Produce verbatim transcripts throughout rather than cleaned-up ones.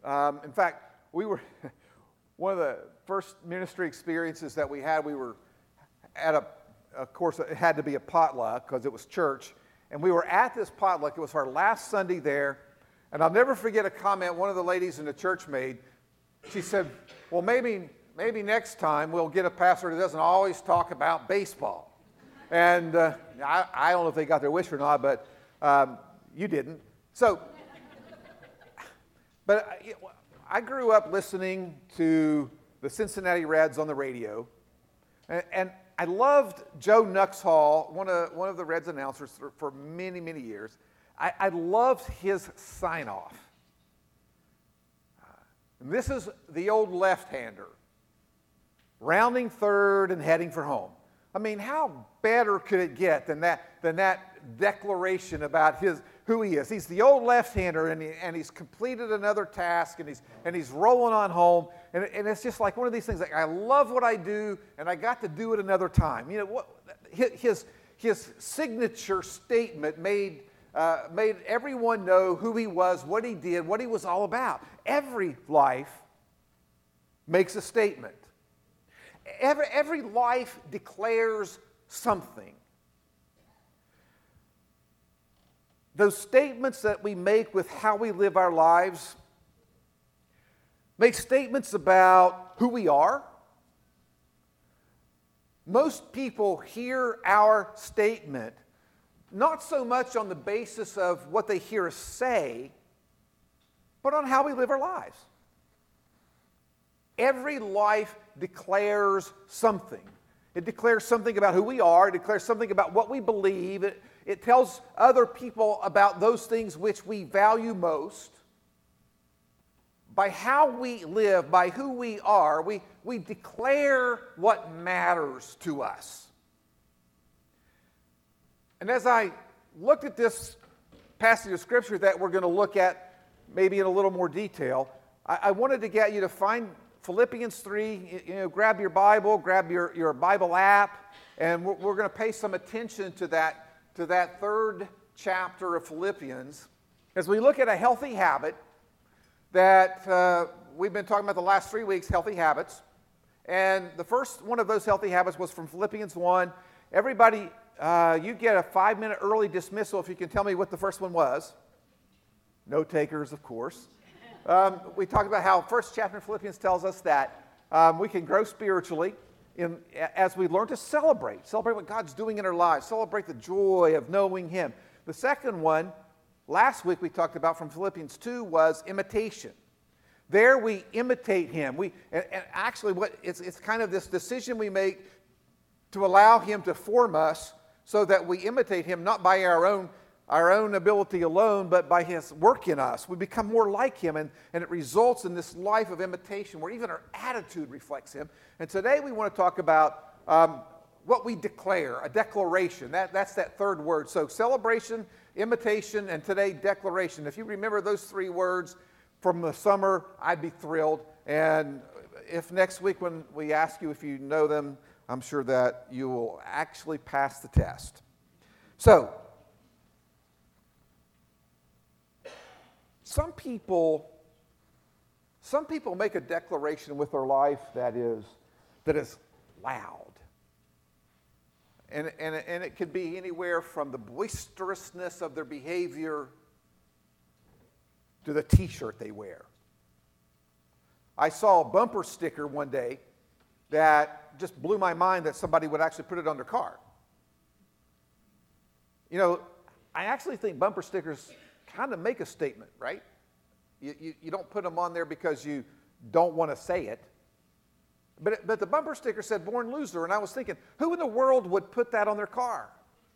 Um, in fact, we were, one of the first ministry experiences that we had, we were at a, of course, it had to be a potluck because it was church. And we were at this potluck. It was our last Sunday there. And I'll never forget a comment one of the ladies in the church made. She said, well, maybe, maybe next time we'll get a pastor that doesn't always talk about baseball. And uh, I, I don't know if they got their wish or not, but um, you didn't. So, but I, I grew up listening to the Cincinnati Reds on the radio. And, and I loved Joe Nuxhall, one of, one of the Reds announcers for, for many, many years. I, I loved his sign-off. Uh, and this is the old left-hander, rounding third and heading for home. I mean, how better could it get than that, than that declaration about his, who he is? He's the old left-hander, and, he, and he's completed another task, and he's, and he's rolling on home. And, and it's just like one of these things, like, I love what I do, and I got to do it another time. You know, what, his, his signature statement made, uh, made everyone know who he was, what he did, what he was all about. Every life makes a statement. Every, every life declares something. Those statements that we make with how we live our lives make statements about who we are. Most people hear our statement not so much on the basis of what they hear us say, but on how we live our lives. Every life declares something. It declares something about who we are. It declares something about what we believe. It, it tells other people about those things which we value most. By how we live, by who we are, we, we declare what matters to us. And as I looked at this passage of Scripture that we're going to look at maybe in a little more detail, I, I wanted to get you to find Philippians three, you know, grab your Bible, grab your, your Bible app, and we're, we're going to pay some attention to that, to that third chapter of Philippians as we look at a healthy habit that uh, we've been talking about the last three weeks, healthy habits. And the first one of those healthy habits was from Philippians one. Everybody, uh, you get a five-minute early dismissal if you can tell me what the first one was. No takers, of course. Um, we talked about how first chapter of Philippians tells us that um, we can grow spiritually in, as we learn to celebrate. Celebrate what God's doing in our lives. Celebrate the joy of knowing Him. The second one, last week we talked about from Philippians two, was imitation. There we imitate Him. We and, and actually, what it's it's kind of this decision we make to allow Him to form us, so that we imitate Him not by our own our own ability alone, but by His work in us. We become more like Him, and, and it results in this life of imitation where even our attitude reflects Him. And today we want to talk about um, what we declare, a declaration. That, that's that third word. So celebration, imitation, and today declaration. If you remember those three words from the summer, I'd be thrilled. And if next week when we ask you if you know them, I'm sure that you will actually pass the test. So, Some people, some people make a declaration with their life that is, that is loud. And, and, and it could be anywhere from the boisterousness of their behavior to the t-shirt they wear. I saw a bumper sticker one day that just blew my mind that somebody would actually put it on their car. You know, I actually think bumper stickers kind of make a statement, right? You, you, you don't put them on there because you don't want to say it. But, it, but the bumper sticker said born loser, and I was thinking, who in the world would put that on their car?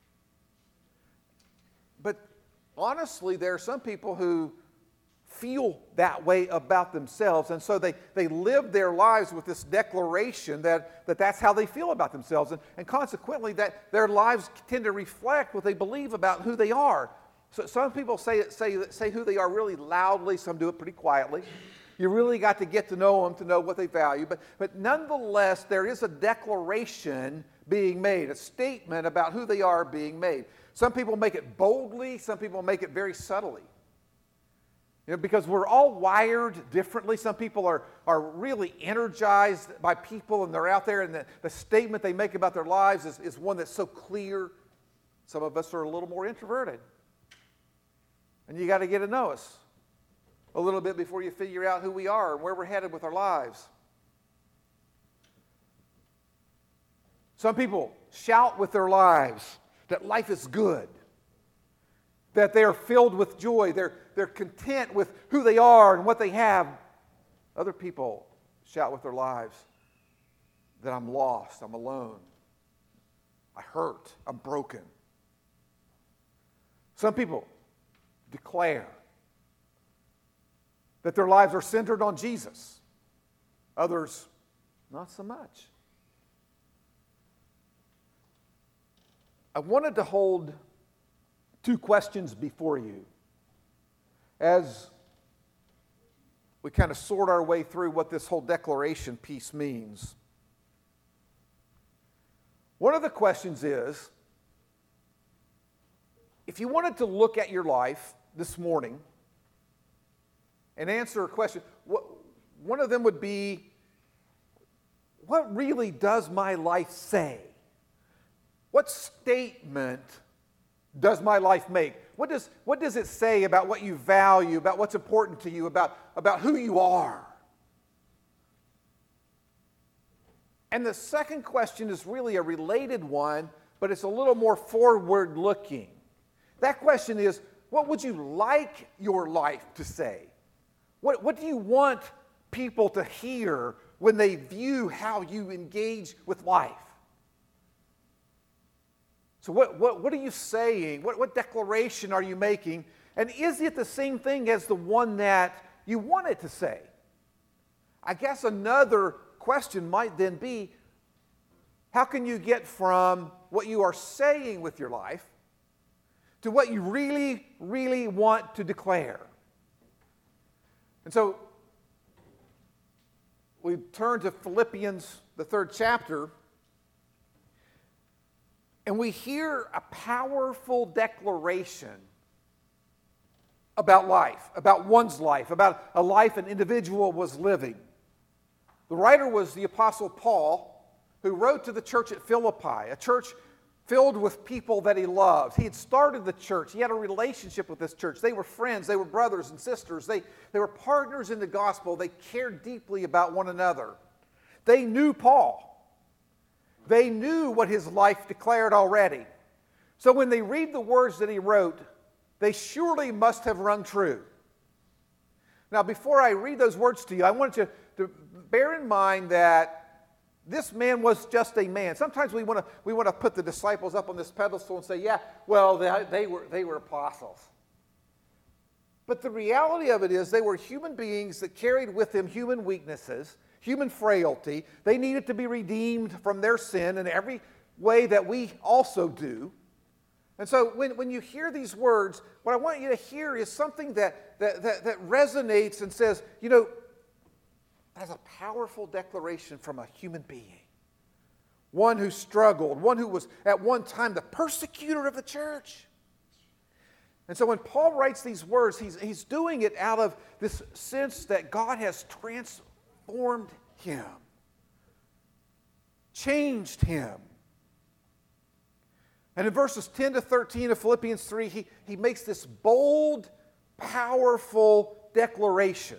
But honestly, there are some people who feel that way about themselves, and so they, they live their lives with this declaration that, that that's how they feel about themselves, and, and consequently that their lives tend to reflect what they believe about who they are. So some people say, say, say who they are really loudly, some do it pretty quietly. You really got to get to know them to know what they value. But, but nonetheless, there is a declaration being made, a statement about who they are being made. Some people make it boldly, some people make it very subtly. You know, because we're all wired differently. Some people are, are really energized by people and they're out there, and the, the statement they make about their lives is, is one that's so clear. Some of us are a little more introverted. And you got to get to know us a little bit before you figure out who we are and where we're headed with our lives. Some people shout with their lives that life is good, that they are filled with joy, they're, they're content with who they are and what they have. Other people shout with their lives that I'm lost, I'm alone, I hurt, I'm broken. Some people declare that their lives are centered on Jesus. Others, not so much. I wanted to hold two questions before you as we kind of sort our way through what this whole declaration piece means. One of the questions is, if you wanted to look at your life this morning and answer a question, what, one of them would be, what really does my life say? What statement does my life make? What does, what does it say about what you value, about what's important to you, about, about who you are? And the second question is really a related one, but it's a little more forward-looking. That question is, what would you like your life to say? What, what do you want people to hear when they view how you engage with life? So what, what, what are you saying? What, what declaration are you making? And is it the same thing as the one that you wanted to say? I guess another question might then be, how can you get from what you are saying with your life to what you really, really want to declare? And so we turn to Philippians, the third chapter, and we hear a powerful declaration about life, about one's life, about a life an individual was living. The writer was the Apostle Paul, who wrote to the church at Philippi, a church filled with people that he loved. He had started the church. He had a relationship with this church. They were friends. They were brothers and sisters. They, they were partners in the gospel. They cared deeply about one another. They knew Paul. They knew what his life declared already. So when they read the words that he wrote, they surely must have rung true. Now, before I read those words to you, I want you to bear in mind that this man was just a man. Sometimes we want to we want to put the disciples up on this pedestal and say, yeah, well, they, they were they were apostles. But the reality of it is they were human beings that carried with them human weaknesses, human frailty. They needed to be redeemed from their sin in every way that we also do. And so when, when you hear these words, what I want you to hear is something that, that, that, that resonates and says, you know, that's a powerful declaration from a human being. One who struggled, one who was at one time the persecutor of the church. And so when Paul writes these words, he's, he's doing it out of this sense that God has transformed him, changed him. And in verses ten to thirteen of Philippians three, he, he makes this bold, powerful declaration.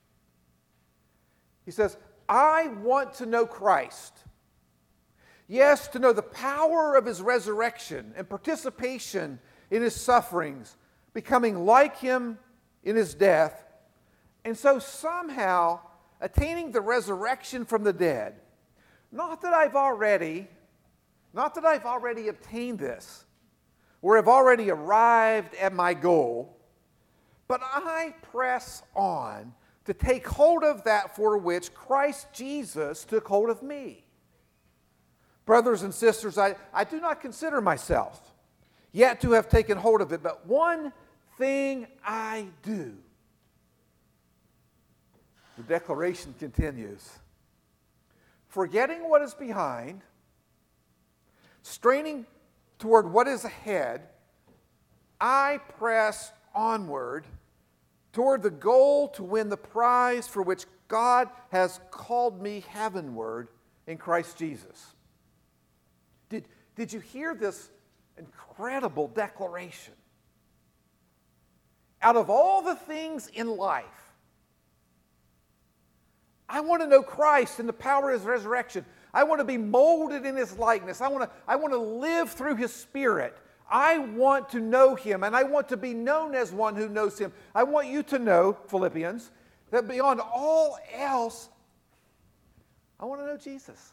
He says, I want to know Christ. Yes, to know the power of his resurrection and participation in his sufferings, becoming like him in his death, and so somehow attaining the resurrection from the dead. Not that I've already, not that I've already obtained this, or have already arrived at my goal, but I press on to take hold of that for which Christ Jesus took hold of me. Brothers and sisters, I, I do not consider myself yet to have taken hold of it, but one thing I do. The declaration continues. Forgetting what is behind, straining toward what is ahead, I press onward toward the goal to win the prize for which God has called me heavenward in Christ Jesus. Did, did you hear this incredible declaration? Out of all the things in life, I want to know Christ and the power of His resurrection. I want to be molded in His likeness. I want to, I want to live through His Spirit. I want to know Him, and I want to be known as one who knows Him. I want you to know, Philippians, that beyond all else, I want to know Jesus.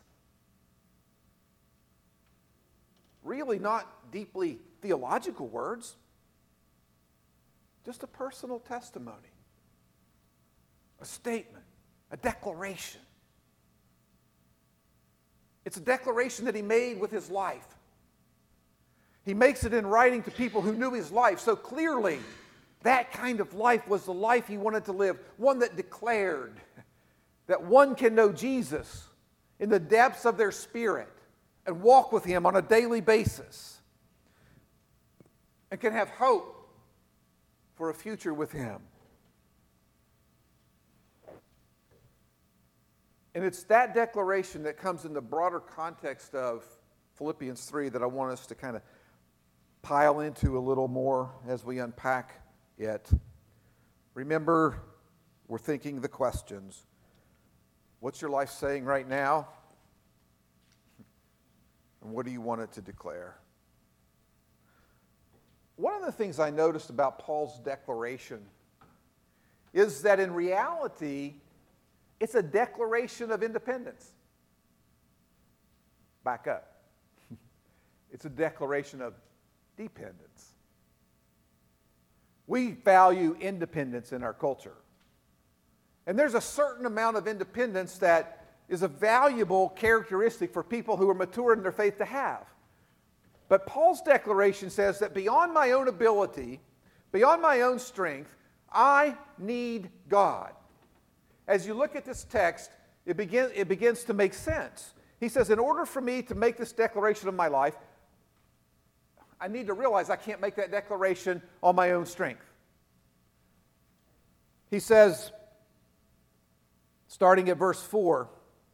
Really not deeply theological words, just a personal testimony, a statement, a declaration. It's a declaration that he made with his life. He makes it in writing to people who knew his life. So clearly, that kind of life was the life he wanted to live, one that declared that one can know Jesus in the depths of their spirit and walk with Him on a daily basis and can have hope for a future with Him. And it's that declaration that comes in the broader context of Philippians three that I want us to kind of pile into a little more as we unpack it. Remember, we're thinking the questions. What's your life saying right now? And what do you want it to declare? One of the things I noticed about Paul's declaration is that in reality, it's a declaration of independence. Back up. It's a declaration of dependence. We value independence in our culture. And there's a certain amount of independence that is a valuable characteristic for people who are mature in their faith to have. But Paul's declaration says that beyond my own ability, beyond my own strength, I need God. As you look at this text, it, begin, it begins to make sense. He says, in order for me to make this declaration of my life, I need to realize I can't make that declaration on my own strength. He says, starting at verse four,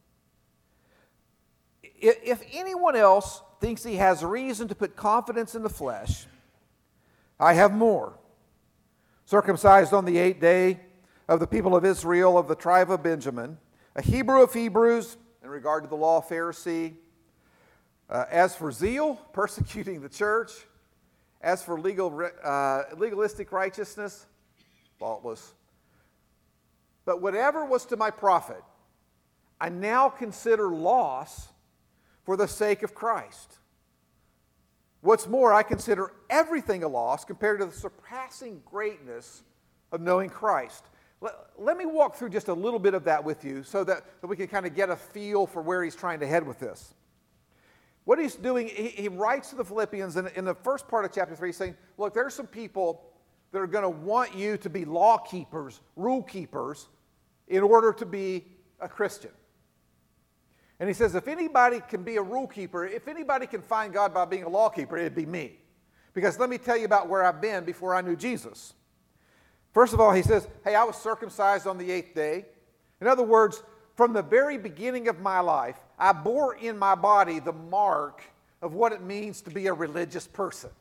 if anyone else thinks he has reason to put confidence in the flesh, I have more. Circumcised on the eighth day, of the people of Israel, of the tribe of Benjamin, a Hebrew of Hebrews, in regard to the law, Pharisee. Uh, as for zeal, persecuting the church. As for legal, uh, legalistic righteousness, faultless. But whatever was to my profit, I now consider loss for the sake of Christ. What's more, I consider everything a loss compared to the surpassing greatness of knowing Christ. Let, let me walk through just a little bit of that with you so that, that we can kind of get a feel for where he's trying to head with this. What he's doing, he, he writes to the Philippians in, in the first part of chapter three saying, look, there's some people that are going to want you to be law keepers, rule keepers, in order to be a Christian. And he says, if anybody can be a rule keeper, if anybody can find God by being a law keeper, it'd be me. Because let me tell you about where I've been before I knew Jesus. First of all, he says, hey, I was circumcised on the eighth day. In other words, from the very beginning of my life, I bore in my body the mark of what it means to be a religious person.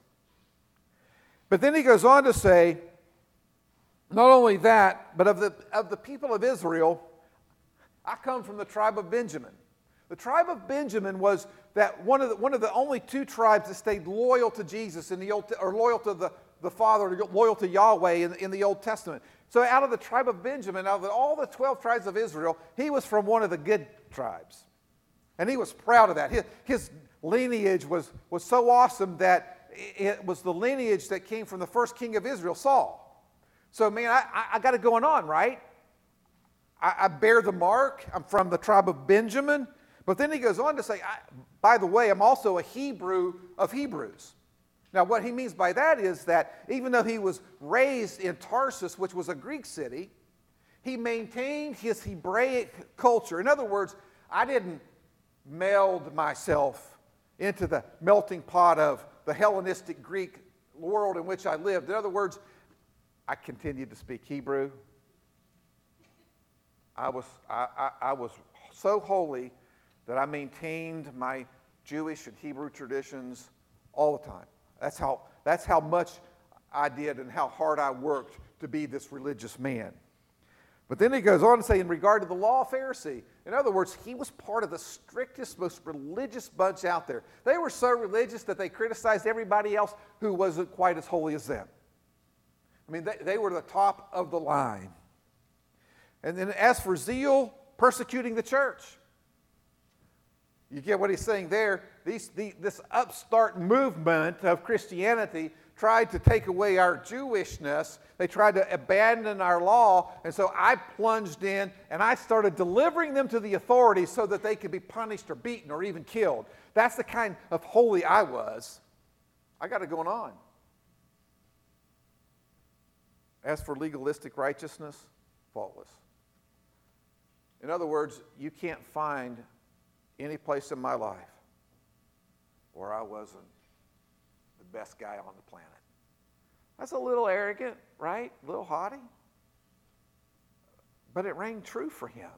But then he goes on to say, not only that, but of the, of the people of Israel, I come from the tribe of Benjamin. The tribe of Benjamin was that one of the, one of the only two tribes that stayed loyal to Jesus in the Old, or loyal to the, the Father, loyal to Yahweh in, in the Old Testament. So out of the tribe of Benjamin, out of all the twelve tribes of Israel, he was from one of the good tribes. And he was proud of that. His, his lineage was, was so awesome that it was the lineage that came from the first king of Israel, Saul. So, man, I, I, I got it going on, right? I, I bear the mark. I'm from the tribe of Benjamin. But then he goes on to say, I, by the way, I'm also a Hebrew of Hebrews. Now, what he means by that is that even though he was raised in Tarsus, which was a Greek city, he maintained his Hebraic culture. In other words, I didn't meld myself into the melting pot of the Hellenistic Greek world in which I lived. In other words, I continued to speak Hebrew. I was, I, I, I was so holy that I maintained my Jewish and Hebrew traditions all the time. That's how, that's how much I did and how hard I worked to be this religious man. But then he goes on to say, in regard to the law, Pharisee. In other words, he was part of the strictest, most religious bunch out there. They were so religious that they criticized everybody else who wasn't quite as holy as them. I mean, they, they were the top of the line. And then as for zeal, persecuting the church. You get what he's saying there? These, the, this upstart movement of Christianity tried to take away our Jewishness. They tried to abandon our law. And so I plunged in and I started delivering them to the authorities so that they could be punished or beaten or even killed. That's the kind of holy I was. I got it going on. As for legalistic righteousness, faultless. In other words, you can't find any place in my life where I wasn't the best guy on the planet. That's a little arrogant, right? A little haughty. But it rang true for him.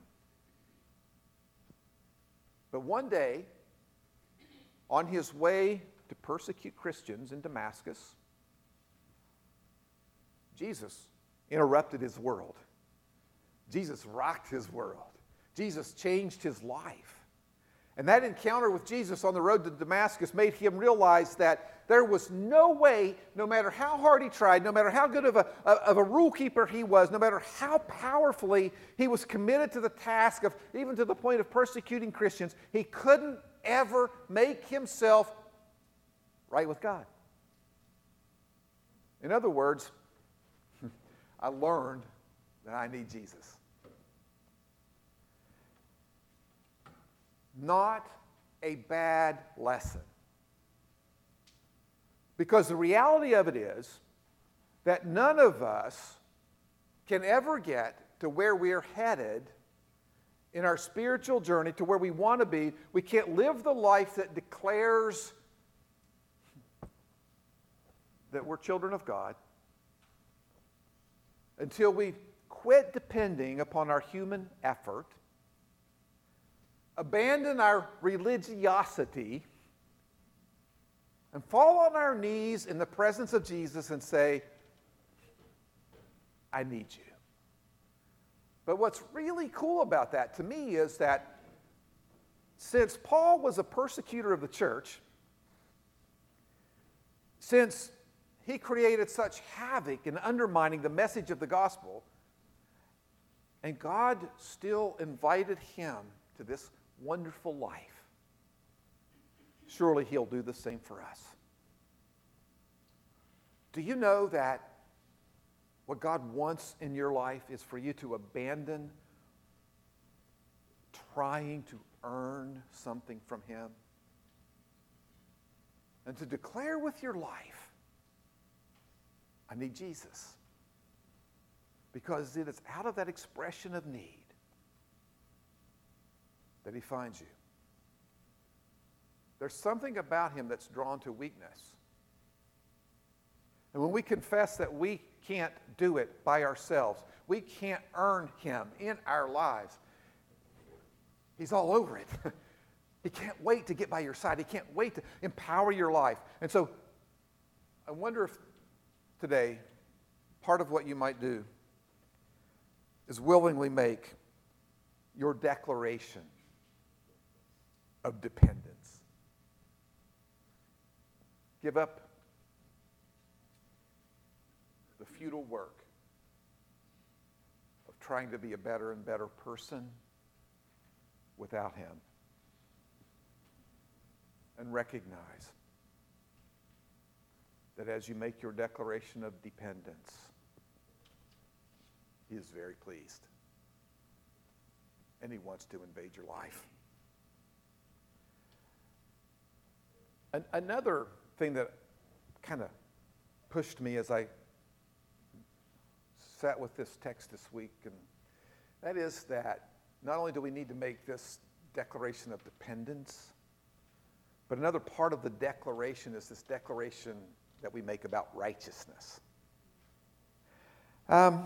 But one day, on his way to persecute Christians in Damascus, Jesus interrupted his world. Jesus rocked his world. Jesus changed his life. And that encounter with Jesus on the road to Damascus made him realize that there was no way, no matter how hard he tried, no matter how good of a, of a rule keeper he was, no matter how powerfully he was committed to the task of, even to the point of persecuting Christians, he couldn't ever make himself right with God. In other words, I learned that I need Jesus. Not a bad lesson. Because the reality of it is that none of us can ever get to where we're headed in our spiritual journey, to where we want to be. We can't live the life that declares that we're children of God until we quit depending upon our human effort, abandon our religiosity, and fall on our knees in the presence of Jesus and say, I need you. But what's really cool about that to me is that since Paul was a persecutor of the church, since he created such havoc in undermining the message of the gospel, and God still invited him to this wonderful life, surely he'll do the same for us. Do you know that what God wants in your life is for you to abandon trying to earn something from him and to declare with your life, I need Jesus? Because it is out of that expression of need that he finds you. There's something about him that's drawn to weakness. And when we confess that we can't do it by ourselves, we can't earn him in our lives, he's all over it. He can't wait to get by your side. He can't wait to empower your life. And so I wonder if today part of what you might do is willingly make your declaration of dependence. Give up the futile work of trying to be a better and better person without him. And recognize that as you make your declaration of dependence, he is very pleased. And he wants to invade your life. An- another thing that kind of pushed me as I sat with this text this week, and that is that not only do we need to make this declaration of dependence, but another part of the declaration is this declaration that we make about righteousness. Um,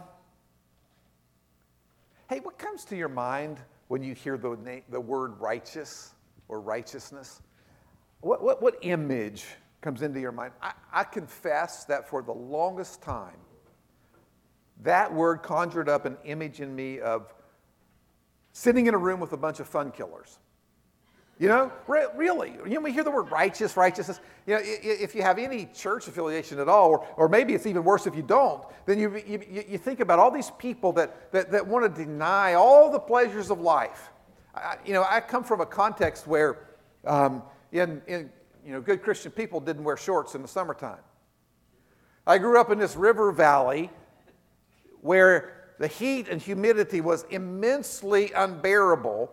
hey, what comes to your mind when you hear the, na- the word righteous or righteousness? What, what, what image comes into your mind? I, I confess that for the longest time, that word conjured up an image in me of sitting in a room with a bunch of fun killers. You know, re- really, you know, we hear the word righteous, righteousness. You know, if you have any church affiliation at all, or, or maybe it's even worse if you don't, then you, you, you think about all these people that, that, that want to deny all the pleasures of life. I, you know, I come from a context where um, in, in, you know, good Christian people didn't wear shorts in the summertime. I grew up in this river valley where the heat and humidity was immensely unbearable.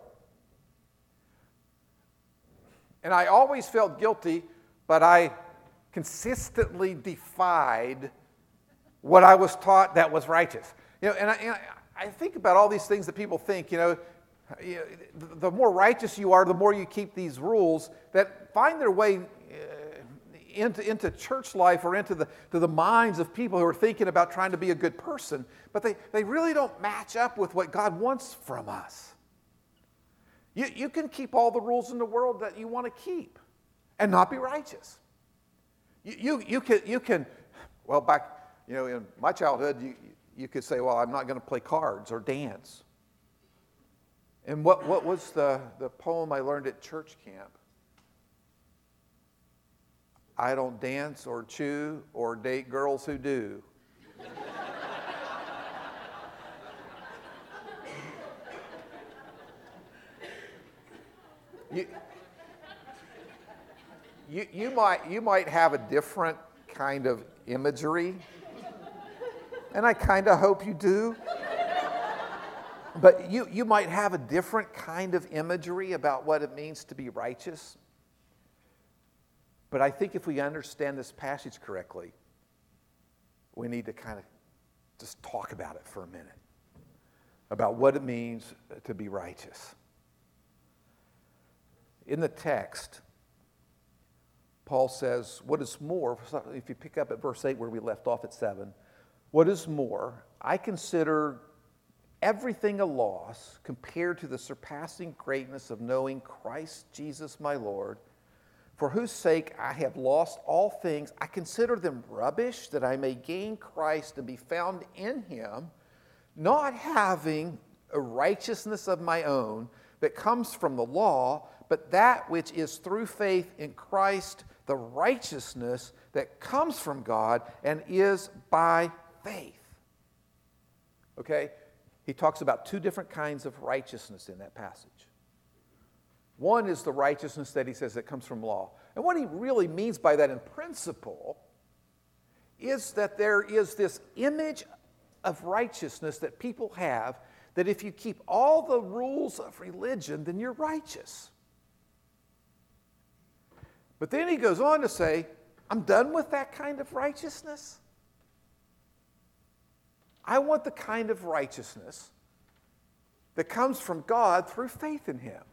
And I always felt guilty, but I consistently defied what I was taught that was righteous. You know, and I, and I think about all these things that people think, you know, you know, the more righteous you are, the more you keep these rules that find their way into, into church life or into the, to the minds of people who are thinking about trying to be a good person, but they, they really don't match up with what God wants from us. You, you can keep all the rules in the world that you want to keep and not be righteous. You, you, you, can, you can, well, back, you know, in my childhood, you, you could say, well, I'm not going to play cards or dance. And what, what was the, the poem I learned at church camp? I don't dance or chew or date girls who do. You, you, you, might, you might have a different kind of imagery, and I kind of hope you do. But you, you might have a different kind of imagery about what it means to be righteous. But I think if we understand this passage correctly, we need to kind of just talk about it for a minute, about what it means to be righteous. In the text, Paul says, what is more, if you pick up at verse eight where we left off at seven, what is more, I consider everything a loss compared to the surpassing greatness of knowing Christ Jesus my Lord, for whose sake I have lost all things. I consider them rubbish that I may gain Christ and be found in him, not having a righteousness of my own that comes from the law, but that which is through faith in Christ, the righteousness that comes from God and is by faith. Okay? He talks about two different kinds of righteousness in that passage. One is the righteousness that he says that comes from law. And what he really means by that in principle is that there is this image of righteousness that people have, that if you keep all the rules of religion, then you're righteous. But then he goes on to say, I'm done with that kind of righteousness. I want the kind of righteousness that comes from God through faith in him.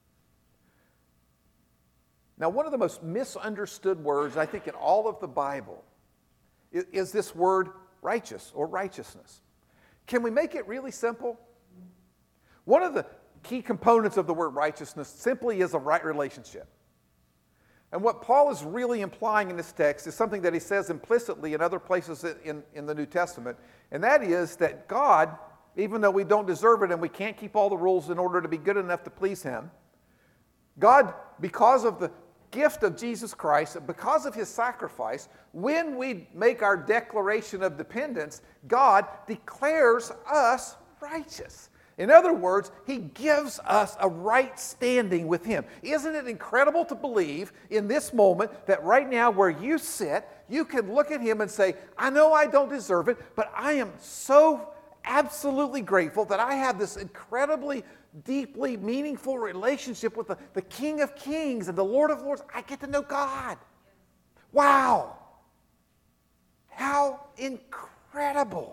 Now, one of the most misunderstood words, I think, in all of the Bible is, is this word righteous or righteousness. Can we make it really simple? One of the key components of the word righteousness simply is a right relationship. And what Paul is really implying in this text is something that he says implicitly in other places in, in the New Testament, and that is that God, even though we don't deserve it and we can't keep all the rules in order to be good enough to please him, God, because of the gift of Jesus Christ, because of his sacrifice, when we make our declaration of dependence, God declares us righteous. In other words, he gives us a right standing with him. Isn't it incredible to believe in this moment that right now where you sit, you can look at him and say, I know I don't deserve it, but I am so absolutely grateful that I have this incredibly, deeply meaningful relationship with the, the King of Kings and the Lord of Lords. I get to know God. Wow. How incredible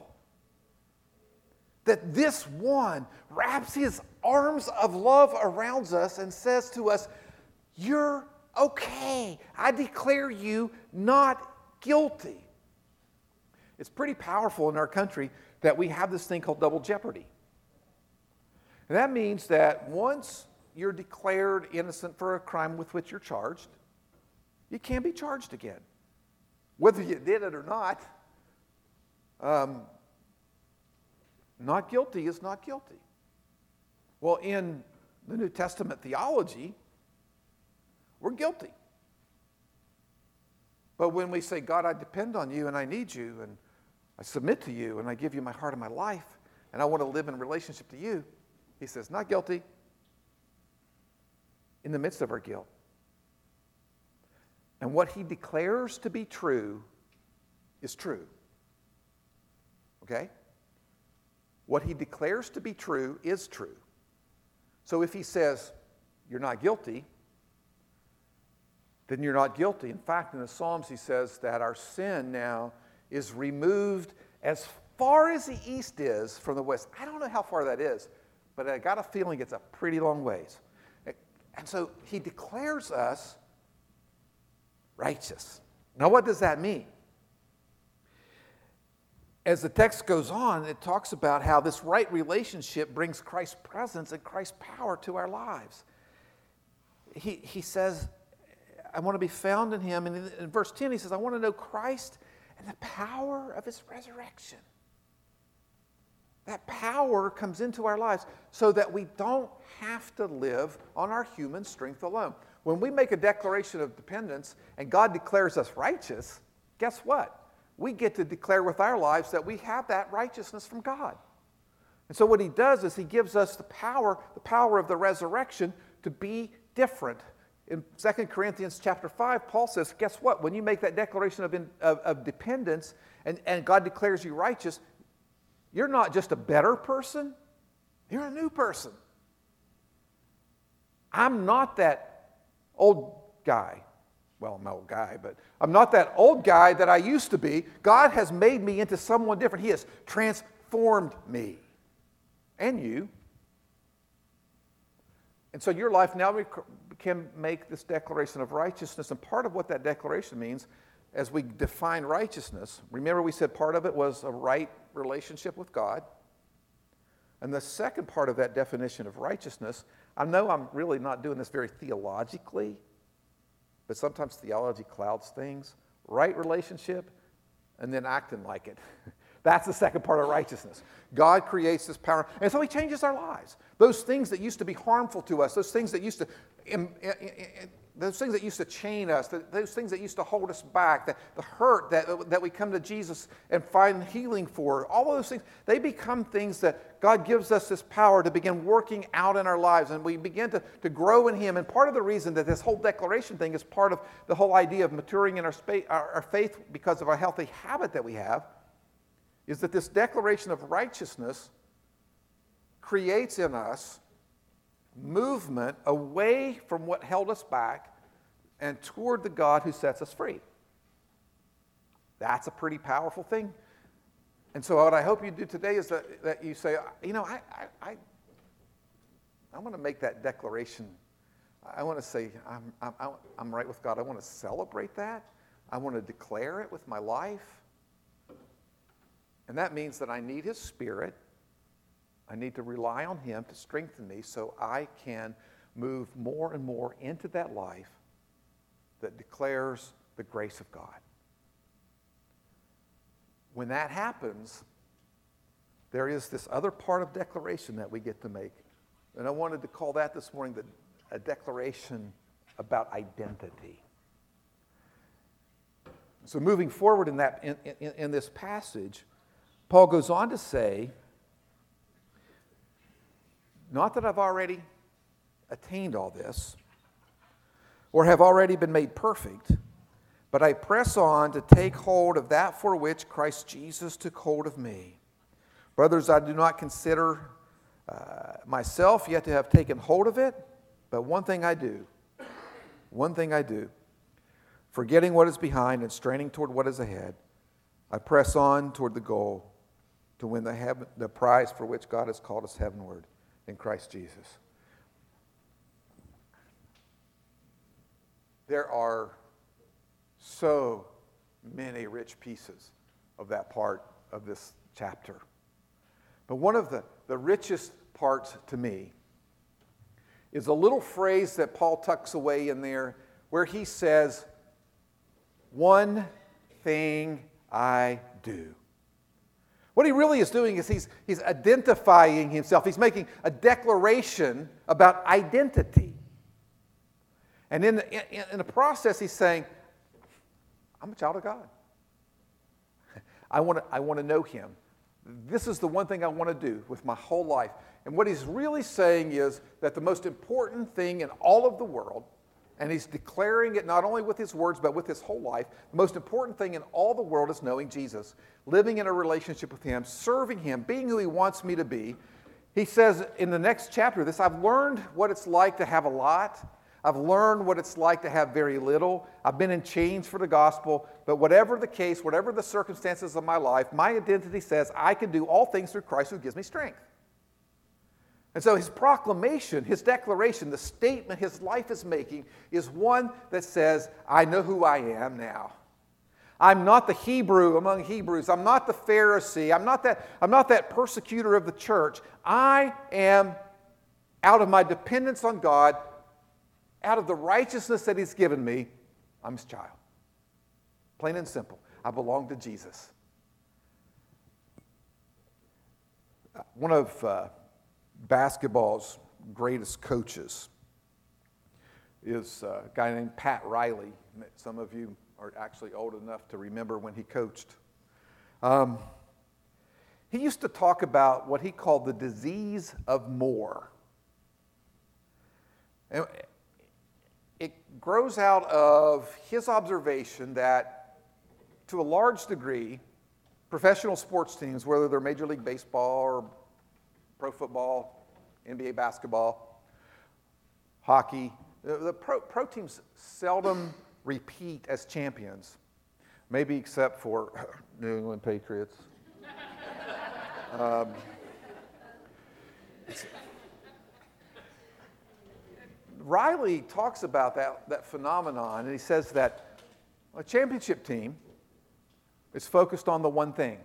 that this one wraps his arms of love around us and says to us, you're okay. I declare you not guilty. It's pretty powerful in our country that we have this thing called double jeopardy. And that means that once you're declared innocent for a crime with which you're charged, you can't be charged again. Whether you did it or not, um, not guilty is not guilty. Well, in the New Testament theology, we're guilty. But when we say, God, I depend on you and I need you and I submit to you and I give you my heart and my life and I want to live in relationship to you, he says, not guilty in the midst of our guilt. And what he declares to be true is true. Okay? What he declares to be true is true. So if he says, you're not guilty, then you're not guilty. In fact, in the Psalms, he says that our sin now is removed as far as the east is from the west. I don't know how far that is, but I got a feeling it's a pretty long ways. And so he declares us righteous. Now, what does that mean? As the text goes on, it talks about how this right relationship brings Christ's presence and Christ's power to our lives. He, he says, I want to be found in him. And in, in verse ten, he says, I want to know Christ and the power of his resurrection. That power comes into our lives so that we don't have to live on our human strength alone. When we make a declaration of dependence and God declares us righteous, guess what? We get to declare with our lives that we have that righteousness from God. And so what he does is he gives us the power, the power of the resurrection to be different. In Second Corinthians chapter five, Paul says, guess what? When you make that declaration of, in, of, of dependence and, and God declares you righteous, you're not just a better person, you're a new person. I'm not that old guy. Well, I'm an old guy, but I'm not that old guy that I used to be. God has made me into someone different. He has transformed me and you. And so your life now can make this declaration of righteousness. And part of what that declaration means, as we define righteousness, remember we said part of it was a right relationship with God. And the second part of that definition of righteousness, I know I'm really not doing this very theologically, but sometimes theology clouds things. Right relationship and then acting like it. That's the second part of righteousness. God creates this power, and so he changes our lives. Those things that used to be harmful to us, those things that used to, those things that used to chain us, those things that used to hold us back, the, the hurt that, that we come to Jesus and find healing for, all of those things, they become things that God gives us this power to begin working out in our lives, and we begin to, to grow in him. And part of the reason that this whole declaration thing is part of the whole idea of maturing in our, spa- our, our faith because of a healthy habit that we have, is that this declaration of righteousness creates in us movement away from what held us back and toward the God who sets us free. That's a pretty powerful thing. And so what I hope you do today is that, that you say, you know, I, I, I, I want to make that declaration. I want to say, I'm, I'm, I'm right with God. I want to celebrate that. I want to declare it with my life. And that means that I need his Spirit. I need to rely on him to strengthen me so I can move more and more into that life that declares the grace of God. When that happens, there is this other part of declaration that we get to make. And I wanted to call that this morning the, a declaration about identity. So moving forward in, that, in, in, in this passage, Paul goes on to say, not that I've already attained all this or have already been made perfect, but I press on to take hold of that for which Christ Jesus took hold of me. Brothers, I do not consider uh, myself yet to have taken hold of it, but one thing I do, one thing I do, forgetting what is behind and straining toward what is ahead, I press on toward the goal to win the, heaven, the prize for which God has called us heavenward in Christ Jesus. There are so many rich pieces of that part of this chapter. But one of the, the richest parts to me is a little phrase that Paul tucks away in there where he says, "One thing I do." What he really is doing is he's, he's identifying himself. He's making a declaration about identity. And in the, in, in the process, he's saying, I'm a child of God. I want to I want to know him. This is the one thing I want to do with my whole life. And what he's really saying is that the most important thing in all of the world, and he's declaring it not only with his words, but with his whole life, the most important thing in all the world is knowing Jesus, living in a relationship with him, serving him, being who he wants me to be. He says in the next chapter this, I've learned what it's like to have a lot. I've learned what it's like to have very little. I've been in chains for the gospel. But whatever the case, whatever the circumstances of my life, my identity says I can do all things through Christ who gives me strength. And so his proclamation, his declaration, the statement his life is making is one that says, I know who I am now. I'm not the Hebrew among Hebrews. I'm not the Pharisee. I'm not that, I'm not that persecutor of the church. I am, out of my dependence on God, out of the righteousness that he's given me, I'm his child. Plain and simple. I belong to Jesus. One of uh, basketball's greatest coaches is a guy named Pat Riley. Some of you are actually old enough to remember when he coached. Um, he used to talk about what he called the disease of more. And it grows out of his observation that, to a large degree, professional sports teams, whether they're Major League Baseball or pro football, N B A basketball, hockey, the, the pro, pro teams seldom repeat as champions, maybe except for New England Patriots. um, Riley talks about that, that phenomenon, and he says that a championship team is focused on the one thing.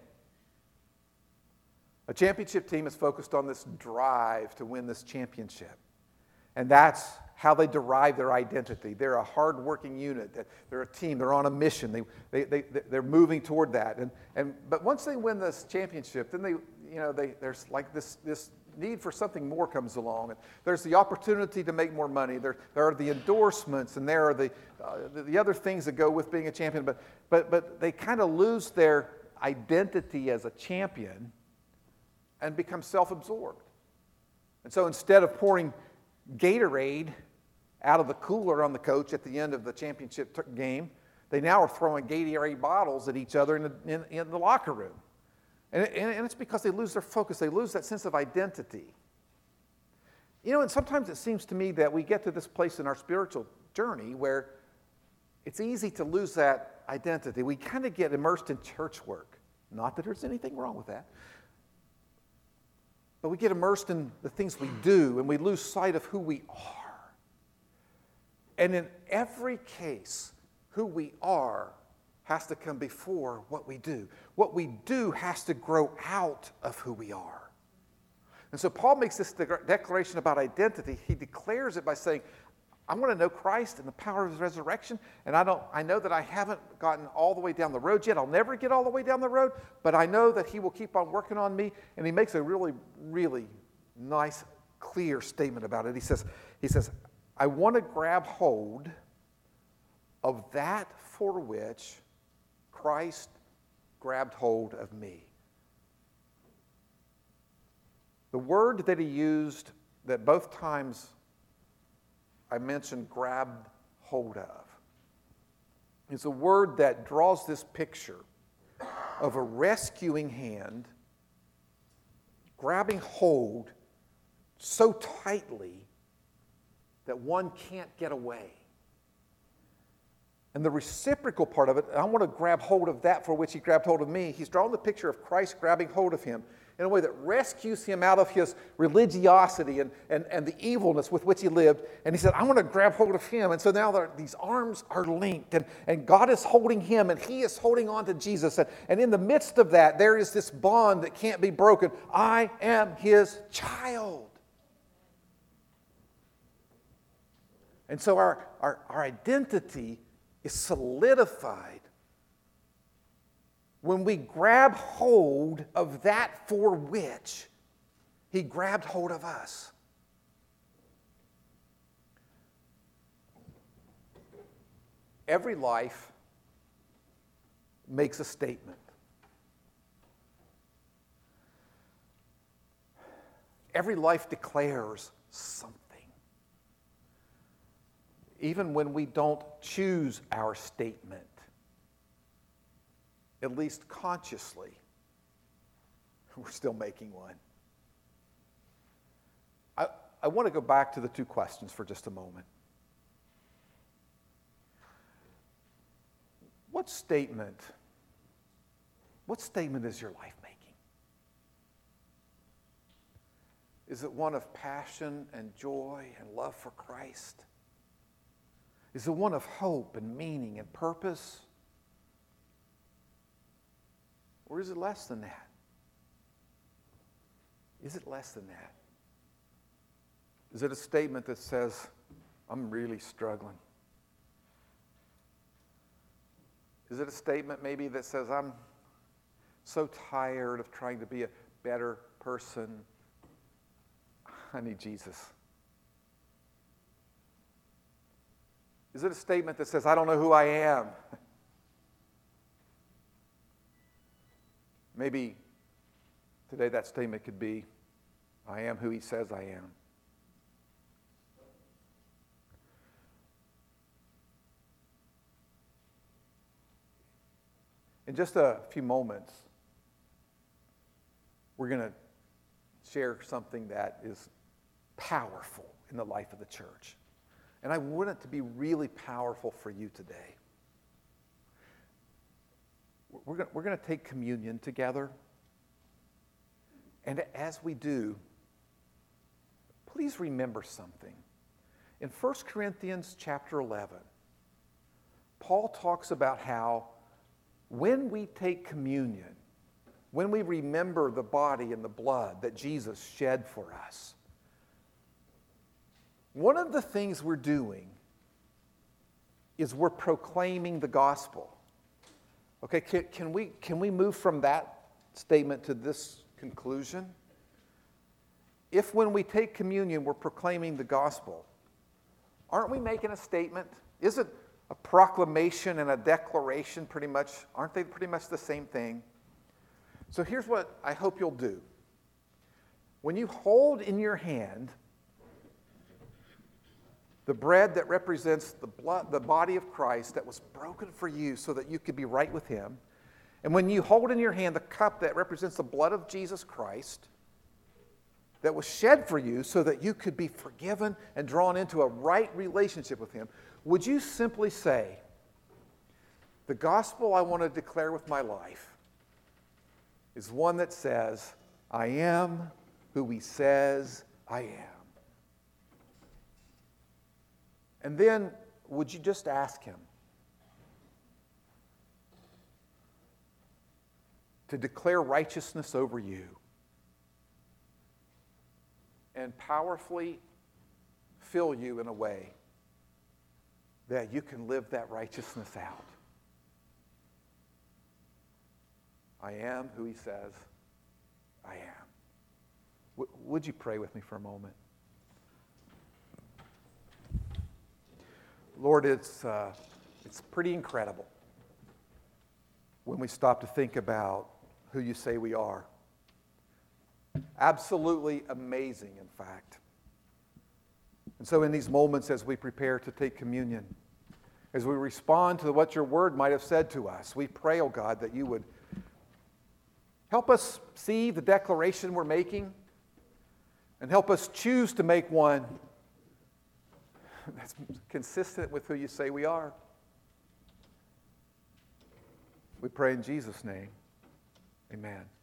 A championship team is focused on this drive to win this championship. And that's how they derive their identity. They're a hard-working unit. They're a team. They're on a mission. They, they, they, they're moving toward that. And, and, but once they win this championship, then they, you know, they, there's like this, this need for something more comes along. And there's the opportunity to make more money. There, there are the endorsements, and there are the, uh, the, the other things that go with being a champion. But, but, but they kind of lose their identity as a champion and become self-absorbed. And so instead of pouring Gatorade out of the cooler on the coach at the end of the championship t- game, they now are throwing Gatorade bottles at each other in the, in, in the locker room. And, it, and it's because they lose their focus. They lose that sense of identity. You know, and sometimes it seems to me that we get to this place in our spiritual journey where it's easy to lose that identity. We kind of get immersed in church work. Not that there's anything wrong with that. But we get immersed in the things we do, and we lose sight of who we are. And in every case, who we are has to come before what we do. What we do has to grow out of who we are. And so Paul makes this de- declaration about identity. He declares it by saying, I want to know Christ and the power of his resurrection, and I don't. I know that I haven't gotten all the way down the road yet. I'll never get all the way down the road, but I know that he will keep on working on me. And he makes a really, really nice, clear statement about it. He says, he says, I want to grab hold of that for which Christ grabbed hold of me. The word that he used that both times I mentioned grabbed hold of is a word that draws this picture of a rescuing hand grabbing hold so tightly that one can't get away. And the reciprocal part of it, I want to grab hold of that for which he grabbed hold of me. He's drawn the picture of Christ grabbing hold of him. in a way that rescues him out of his religiosity and, and, and the evilness with which he lived. And he said, I want to grab hold of him. And so now these arms are linked, and, and God is holding him, and he is holding on to Jesus. And, and in the midst of that, there is this bond that can't be broken. I am his child. And so our, our, our identity is solidified when we grab hold of that for which he grabbed hold of us. Every life makes a statement. Every life declares something. Even when we don't choose our statement, at least consciously, we're still making one. I, I want to go back to the two questions for just a moment. What statement, what statement is your life making? Is it one of passion and joy and love for Christ? Is it one of hope and meaning and purpose? Or is it less than that? Is it less than that? Is it a statement that says, I'm really struggling? Is it a statement maybe that says, I'm so tired of trying to be a better person? I need Jesus. Is it a statement that says, I don't know who I am? Maybe today that statement could be, I am who he says I am. In just a few moments, we're going to share something that is powerful in the life of the church. And I want it to be really powerful for you today. We're going, we're going to take communion together. And as we do, please remember something. In First Corinthians chapter eleven, Paul talks about how when we take communion, when we remember the body and the blood that Jesus shed for us, one of the things we're doing is we're proclaiming the gospel. Okay, can, can we, can we move from that statement to this conclusion? If when we take communion we're proclaiming the gospel, aren't we making a statement? Isn't a proclamation and a declaration pretty much, aren't they pretty much the same thing? So here's what I hope you'll do. When you hold in your hand the bread that represents the blood, the body of Christ that was broken for you so that you could be right with him, and when you hold in your hand the cup that represents the blood of Jesus Christ that was shed for you so that you could be forgiven and drawn into a right relationship with him, would you simply say, the gospel I want to declare with my life is one that says, I am who he says I am. And then, would you just ask him to declare righteousness over you and powerfully fill you in a way that you can live that righteousness out? I am who he says I am. W- would you pray with me for a moment? Lord, it's, uh, it's pretty incredible when we stop to think about who you say we are. Absolutely amazing, in fact. And so in these moments as we prepare to take communion, as we respond to what your word might have said to us, we pray, oh God, that you would help us see the declaration we're making and help us choose to make one that's consistent with who you say we are. We pray in Jesus' name. Amen.